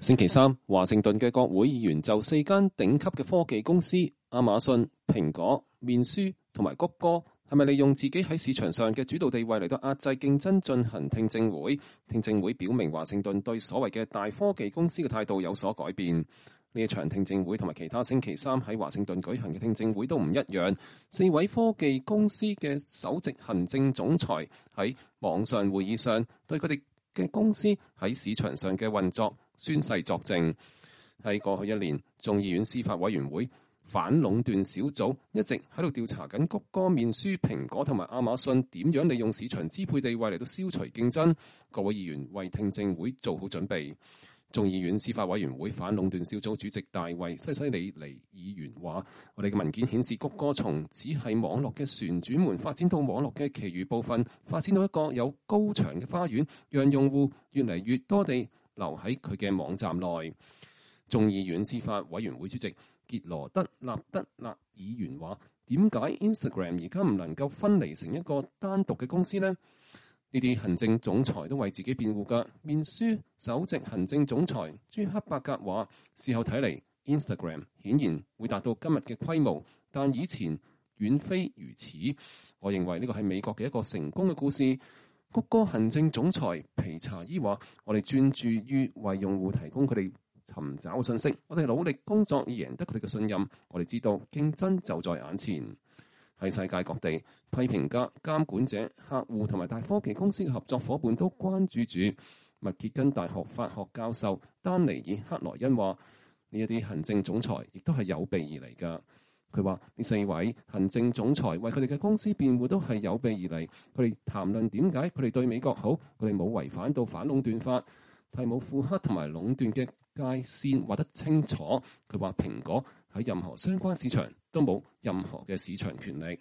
星期三，華盛頓嘅國會議員就4間頂級嘅科技公司亞馬遜、蘋果、面書同埋谷歌係咪利用自己喺市場上嘅主導地位嚟到壓制競爭進行聽證會。聽證會表明華盛頓對所謂嘅大科技公司嘅態度有所改變。呢一場聽證會同埋其他星期三喺華盛頓舉行嘅聽證會都唔一樣。4位科技公司嘅首席行政總裁喺網上會議上對佢哋嘅公司喺市場上嘅運作宣誓作證。喺過去1年，眾議院司法委員會反壟斷小組一直喺度調查緊谷歌、面書、蘋果同埋亞馬遜點樣利用市場支配地位嚟到消除競爭。各位議員為聽證會做好準備。眾議院司法委員會反壟斷小組主席大衛西西里尼議員話：我哋嘅文件顯示，谷歌從只係網絡嘅旋轉門發展到網絡嘅其餘部分，發展到一個有高牆嘅花園，讓用戶越嚟越多地留喺佢嘅網站內。眾議院司法委員會主席傑羅德納德納議員話：點解 Instagram 而家唔能夠分離成一個單獨嘅公司呢？呢啲行政總裁都為自己辯護㗎。面書首席行政總裁朱克伯格話：事後睇嚟 ，Instagram 顯然會達到今日嘅規模，但以前遠非如此。我認為呢個係美國嘅一個成功嘅故事。谷歌行政總裁皮查伊話：我哋專注於為用戶提供佢哋尋找嘅信息，我哋努力工作以贏得佢哋嘅信任。我哋知道競爭就在眼前。喺世界各地，批評家、監管者、客戶同埋大科技公司嘅合作夥伴都關注住。密歇根大學法學教授丹尼爾克萊恩話：呢一啲行政總裁亦都係有備而嚟㗎。佢話呢4位行政總裁為佢哋嘅公司辯護都係有備而嚟。佢哋談論點解佢哋對美國好，佢哋冇違反到反壟斷法，提姆庫克同埋壟斷嘅界線畫得清楚。佢話蘋果喺任何相關市場都冇任何嘅市場權力。